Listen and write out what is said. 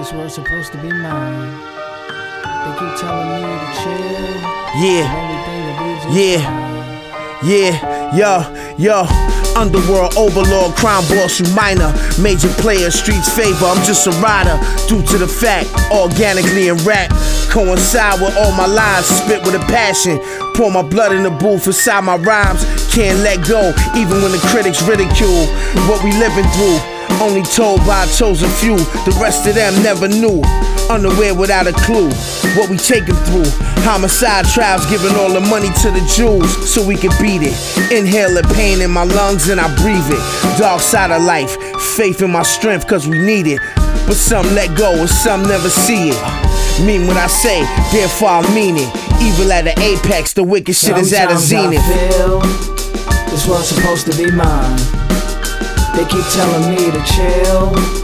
This world's supposed to be mine. They keep telling me to chill. Yeah, yo. Underworld overlord, crime boss, you minor. Major player, streets favor, I'm just a rider. Due to the fact, organically in rap, coincide with all my lines, spit with a passion. Pour my blood in the booth inside my rhymes. Can't let go, even when the critics ridicule what we living through. Only told by a chosen few, the rest of them never knew. Unaware without a clue, what we taking through. Homicide tribes giving all the money to the Jews so we can beat it. Inhale the pain in my lungs and I breathe it. Dark side of life, faith in my strength cause we need it. But some let go and some never see it. Mean what I say, therefore I mean it. Evil at the apex, the wicked shit is at a zenith. I feel this world's supposed to be mine. They keep telling me to chill.